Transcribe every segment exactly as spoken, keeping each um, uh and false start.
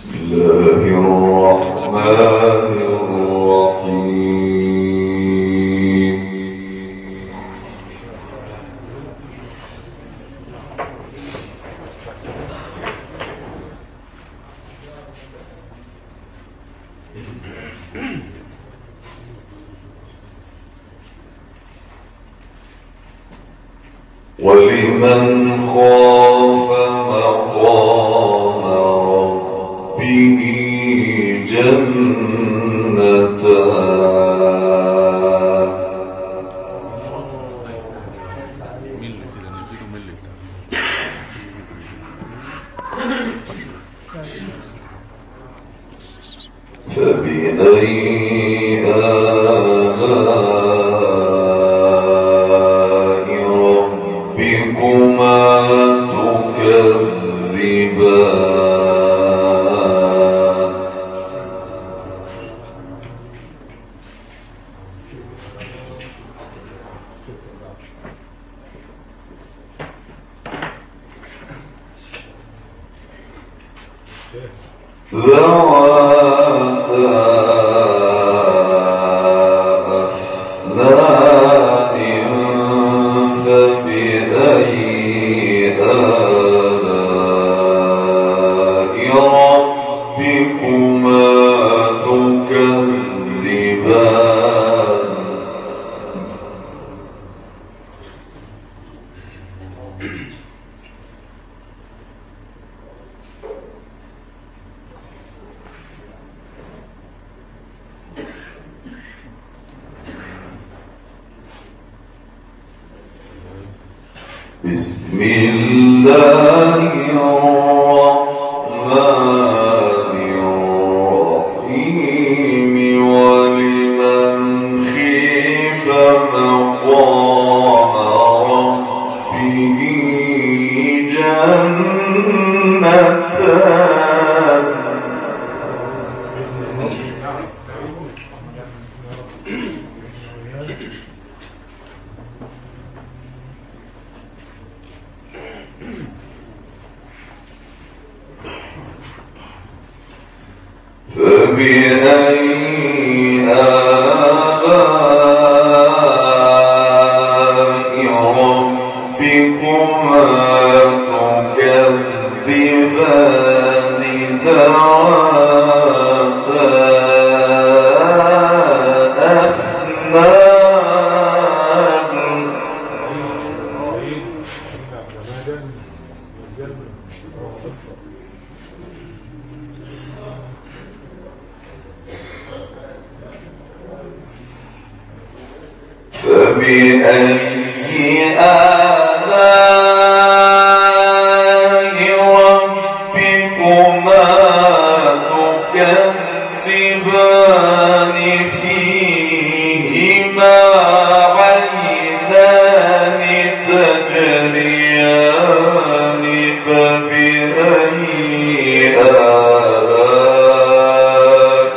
ولمن خاف مقام ربه جنتان فبأي آلاء ربكما تكذبان ذواتا أفنان فبأي آلاء ربكما تكذبان بسم الله الرحمن الرحيم ولمن خيف مقام ربه جنتان فبأي آلاء ربكما تكذبان ذواتا أفنان فبأي آلاء ربكما تكذبان فيهما عينان تجريان فبأي آلاء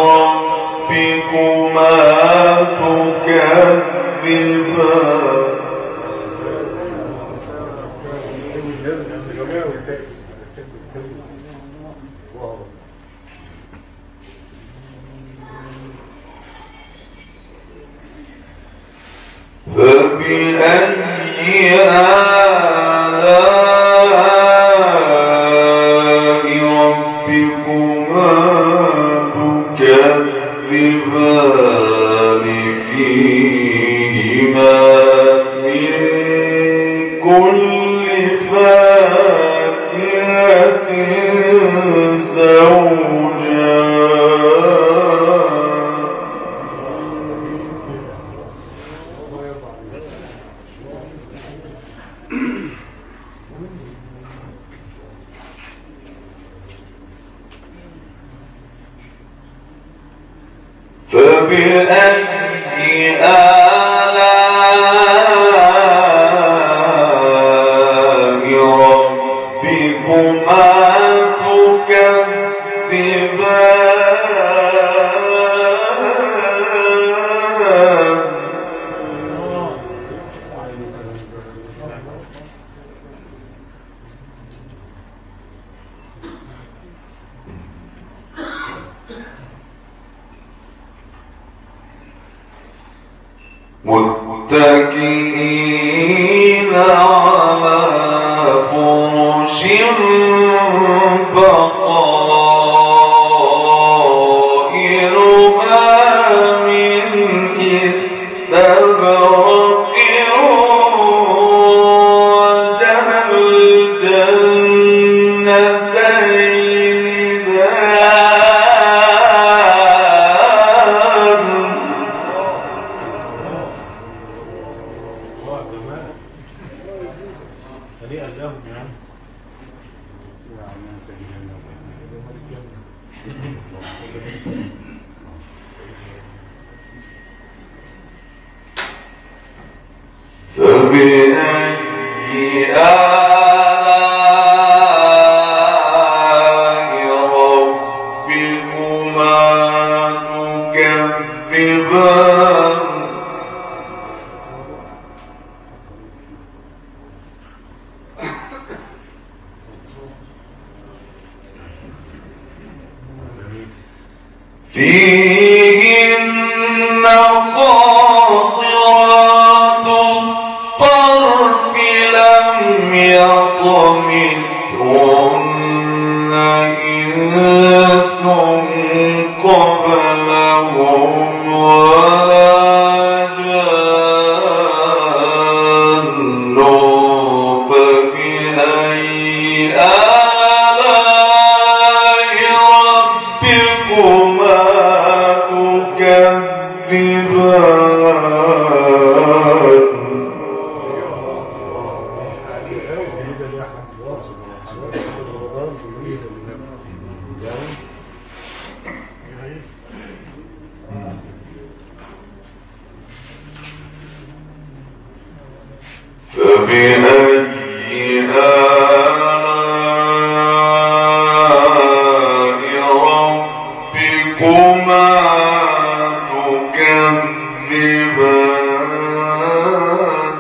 ربكما تكذبان فبأي آلاء ربكما تكذبان فيهما من كل فاكهة زوجان فبأي آلاء ربكما تكذبان فيهن قاصرات الطرف لم يطمثهن إنس قبلهم ولا جان فبأي آلاء ربكما فبأي آلاء ربكما تكذبان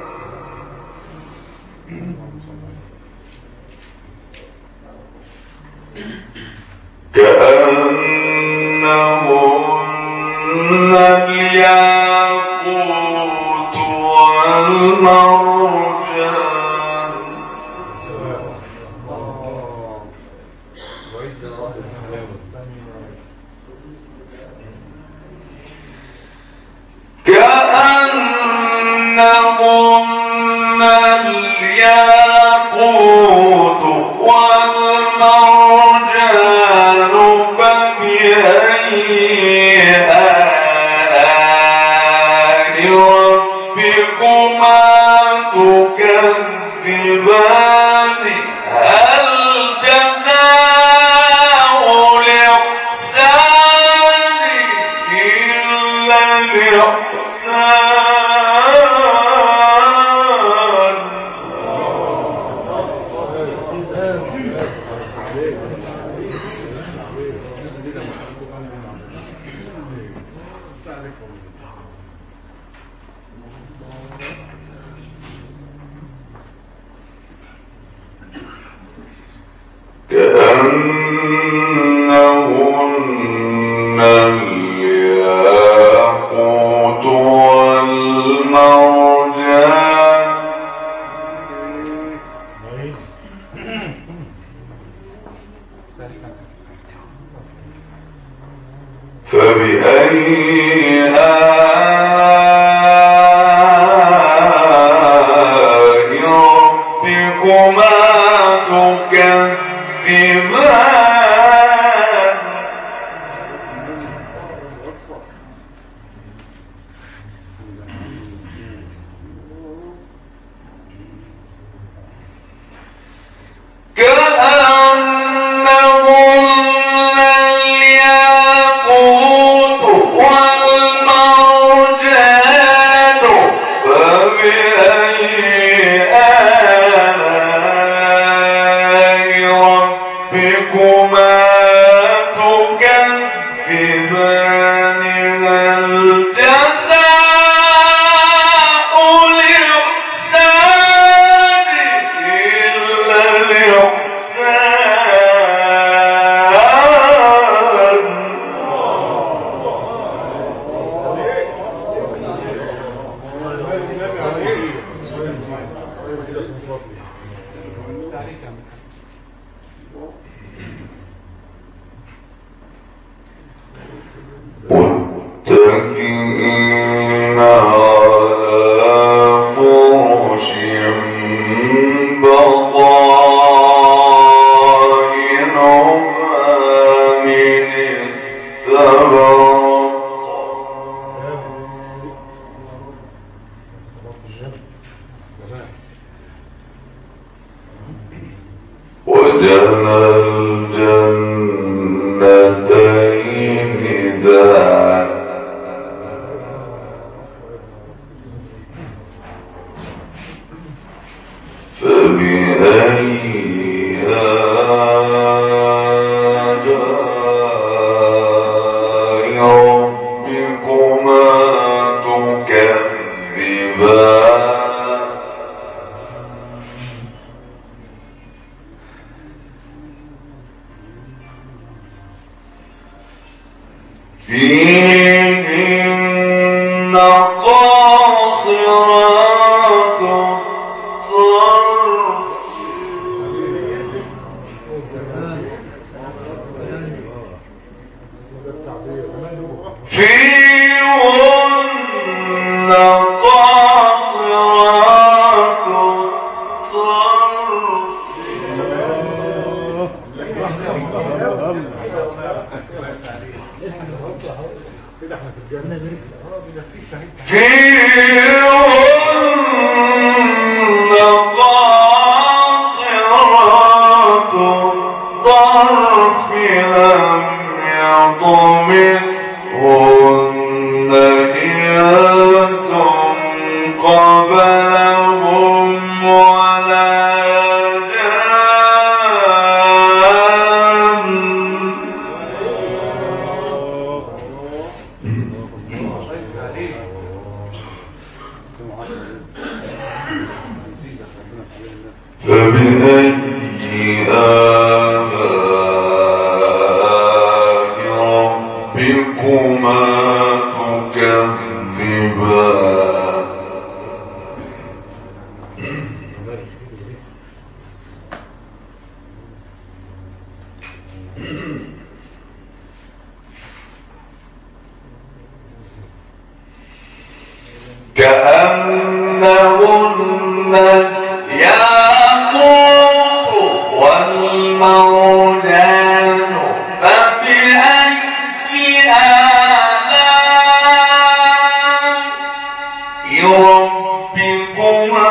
كأنهن الياقوت والمرجان كأنهن الياقوت والمرجان فبأي آلاء ربكما تكذبان هل جزاء الإحسان إلا الإحسان كأنهن الياقوت والمرجان فبأي آلاء ربكما تكذبان كأنهن الياقوت والمرجان فبأي آلاء ربكما تكذبان هل جزاء الإحسان إلا الإحسان متكئين على فرش بطائنها من استبرق وجنى الجنتين دان فبأي آلاء ربكما تكذبان فيهن قاصرات الطرف فيهن قاصرات فيهن قاصرات الطرف لم يطمثهن إنس قبلهم ولا جان فبأي آلاء ربكما تكذبان كأنهن الياقوت والمرجان فبأي آلاء ربكما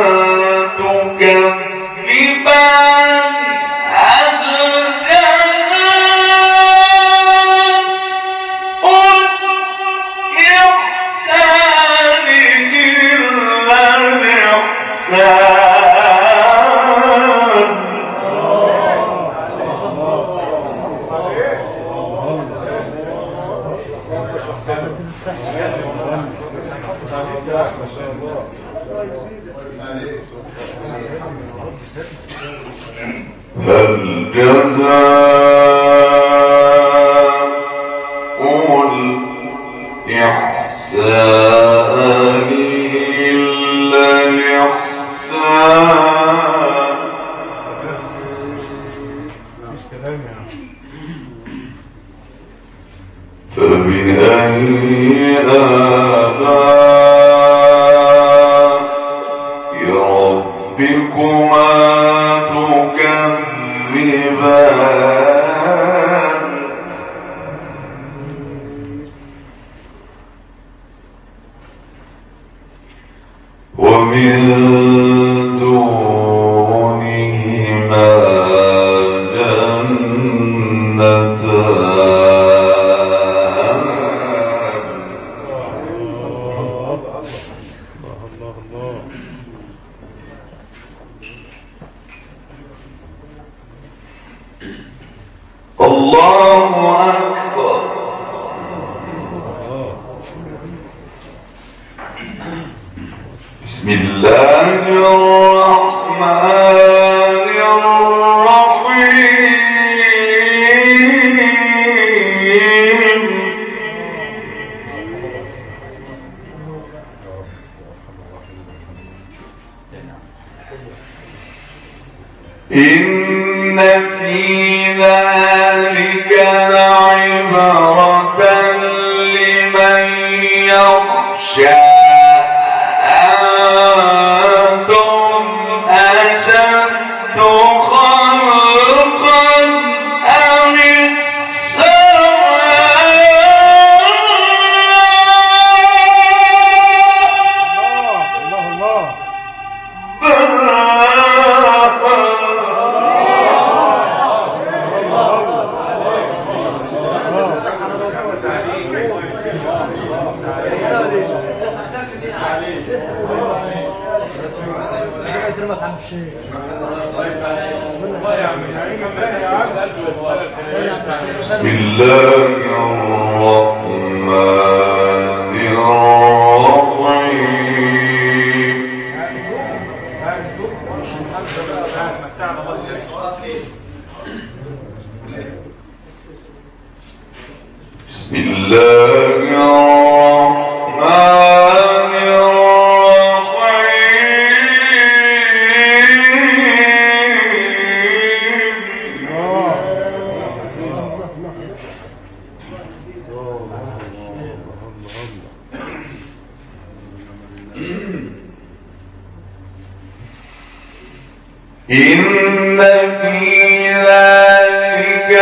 تكذبان هل جزاء الإحسان إلا الإحسان هل جزاء الإحسان إلا الإحسان فبأي آلاء ربكما تكذبان ومن دونهما الله أكبر. بسم الله الرحمن الرحيم. إن في ذلك لعبرة لمن يخشى أنتم أشد خلقا أم بسم الله الرحمن الرحيم. بسم الله الرحمن إن في ذلك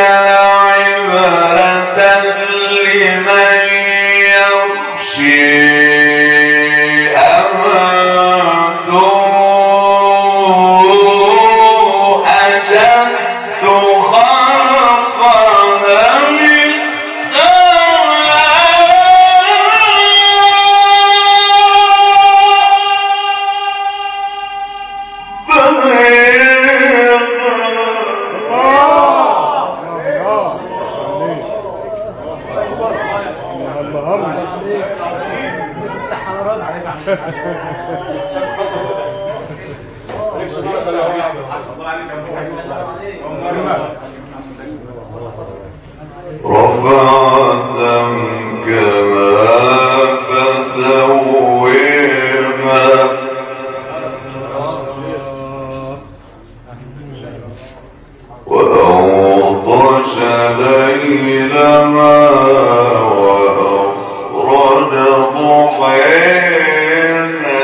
لعبرة لمن يخشى أنتم أشد خلقا أم رفع سمكها فسويها وأغطش ليلها وأخرج ضحيها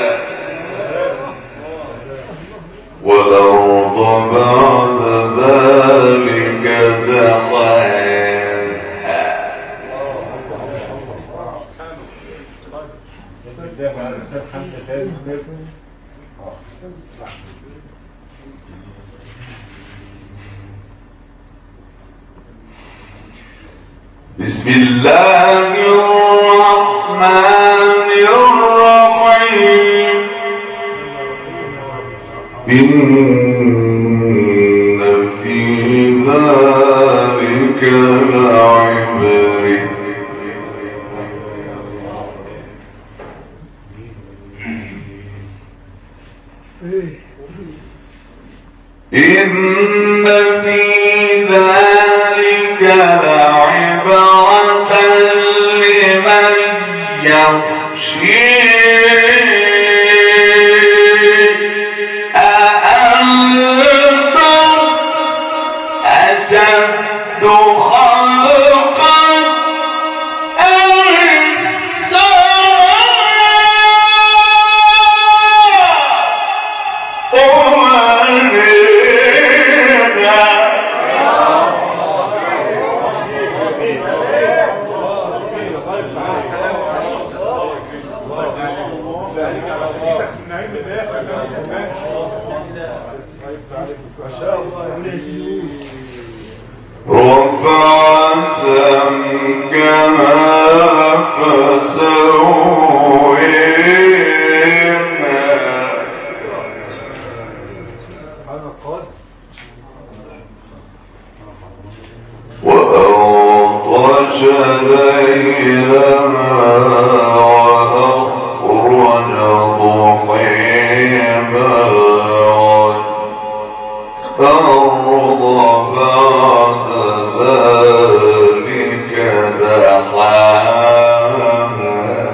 والأرض بعد ذلك دحاها. بسم الله الرحمن الرحيم. إن في ذلك لعبرة إن في ذلك لعبرة لمن يخشى أأنتم أشد خلقا أم رفع سمكها فسويها وأغطش ليلها وأخرج ضحيها والأرض بعد ذلك دحاها.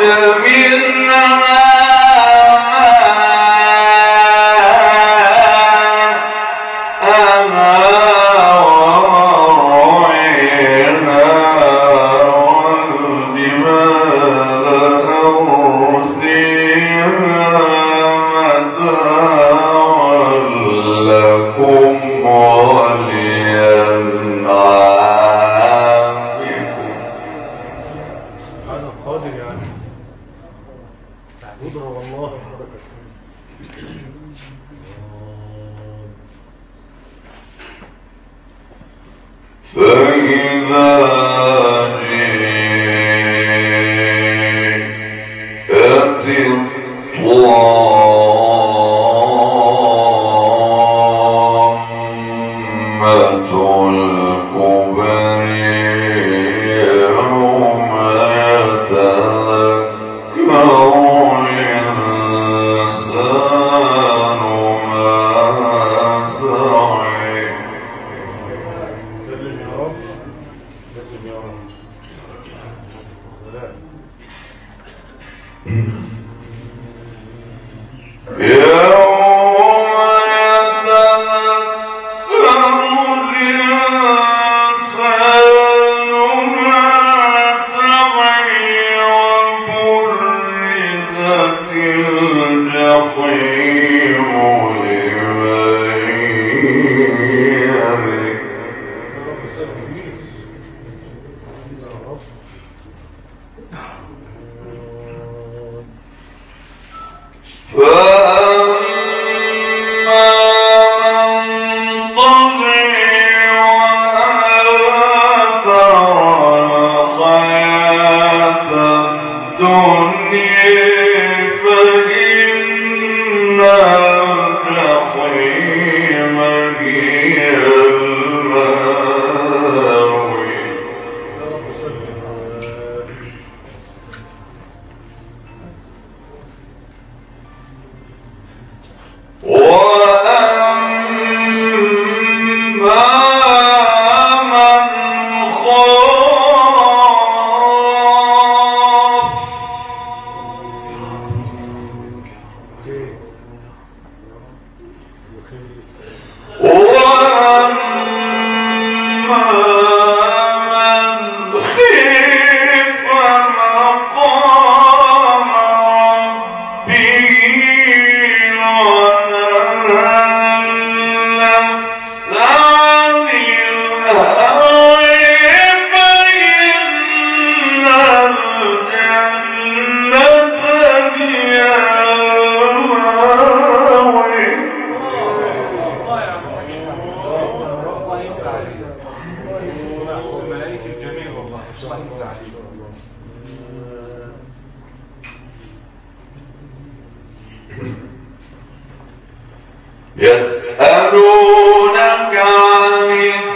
يسألونك عن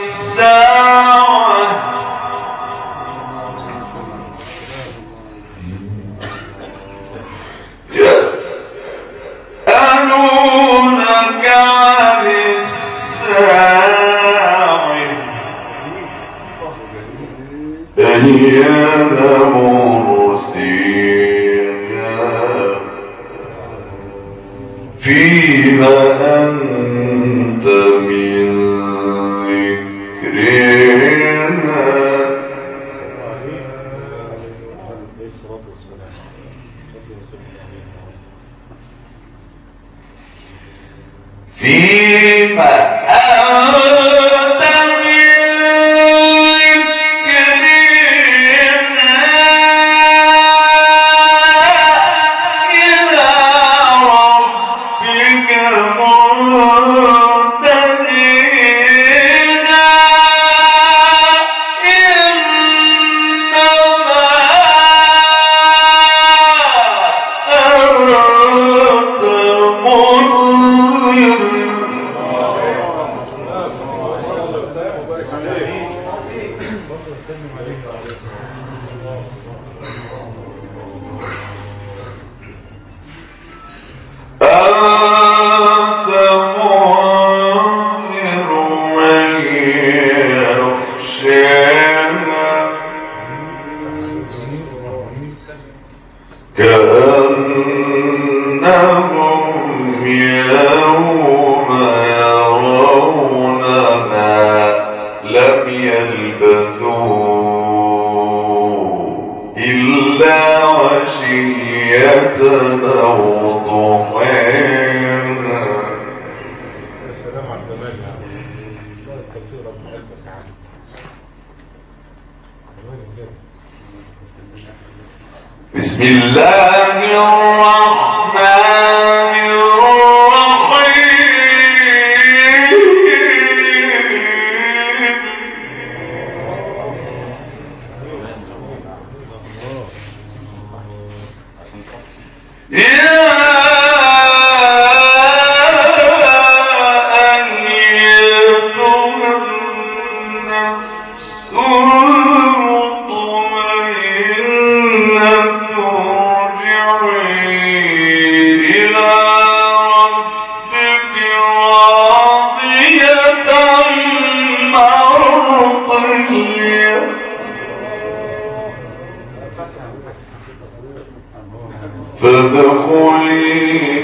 الساعة يسألونك عن الساعة أيان مرسيها فيما أنت من ذكرنا فيما أنت من ذكرنا إلى ربك منتهينا إنما أنت منذر أنت منذر من يخشاها يلبثوا إلا عشية أو ضحاها. السلام على الجمال. التفسير رب قلبك عنه. بسم الله الرحمن الرحيم. يا فادخلي